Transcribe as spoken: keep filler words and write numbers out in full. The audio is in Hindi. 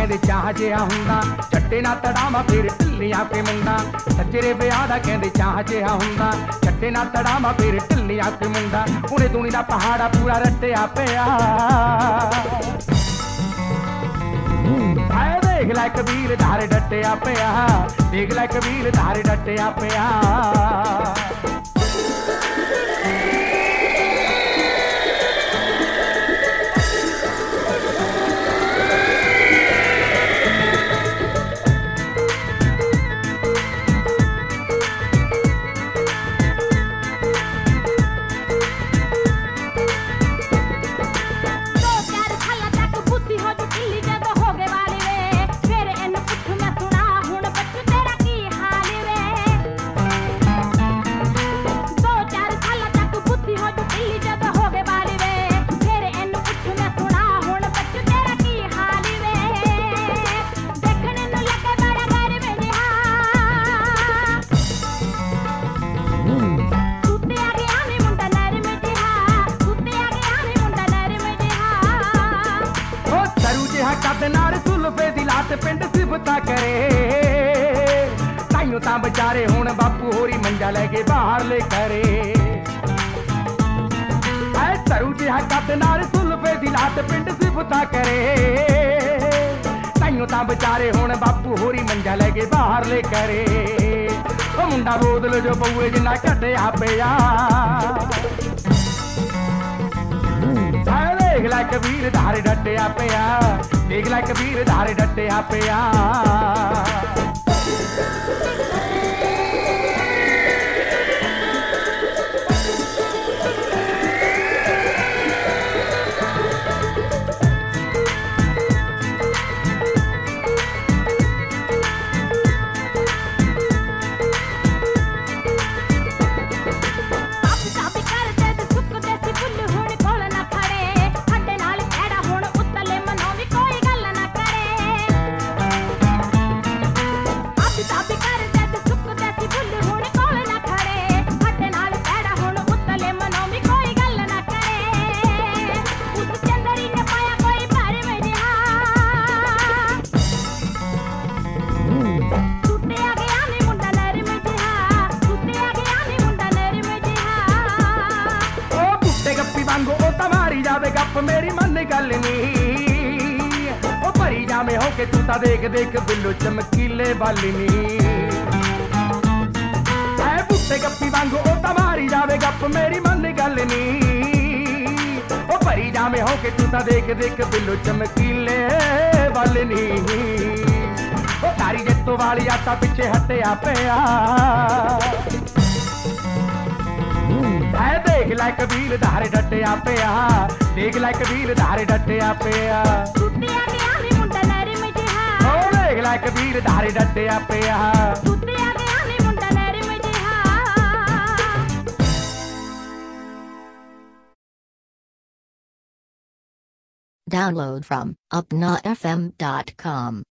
ਕਹਿੰਦੇ ਚਾਹ ਜਿਹਾ ਹੁੰਦਾ ਚੱਟੇ ਨਾ ਤੜਾਵਾਂ ਫਿਰ ਢਿੱਲੀਆਂ ਕੇ ਮੁੰਡਾ ਸੱਜਰੇ ਵਿਆਹ ਦਾ ਕਹਿੰਦੇ ਚਾਹ ਜਿਹਾ ਹੁੰਦਾ ਚੱਟੇ ਨਾ ਤੜਾਵਾਂ ਫਿਰ ਢਿੱਲੀਆਂ ਕੇ ਮੁੰਡਾ ਉਹਨੇ ਦੁਨੀ ਦਾ ਪਹਾੜਾ ਪੂਰਾ ਰੱਟਿਆ ਪਿਆ ਹਾਏ ਦੇਖ ਲੈ ਕਬੀਰ ਧਾਰੇ ਡੱਟਿਆ ਪਿਆ ਦੇਖ ਲੈ ਕਬੀਰ ਧਾਰੇ ਡੱਟਿਆ ਪਿਆ पिंड सिफता करे ताइयों ता बेचारे हुण बापू होरी मंजा लेके बाहर ले करे ऐ सरू जिहा कद नाल सुल्फे दी लात पिंड सिफता करे ताइयों ता बेचारे हुण बापू होरी मंजा लेके बाहर ले करे ओ मुंडा बोदल जो बउए जिन्ना कटिया पिया देख लै कबीर धारे डटिया पिया देख लै कबीर धारे डटिया पिया गप मेरी मन गल नी ओ भरी जावे हो के तू ता देख देख बिल्लो चमकीले बालिनी ऐ बुट्टे गप्पी वांगू ओ ता मारी जावे गप मेरी मन गल नी ओ भरी जावे हो के तू ता देख देख बिल्लो चमकीले बालिनी ओ तारी जत्तो वाली आता पिछे हटिया पिया ऐ देख लै कबीर धारे डटिया पिया देख लै कबीर धारे डटिया पिया सुत्तिया गया नी मुंडा नरम जिहा ओ देख लै कबीर धारे डटिया पिया सुत्तिया गया नी मुंडा नरम जिहा Download from upna f m dot com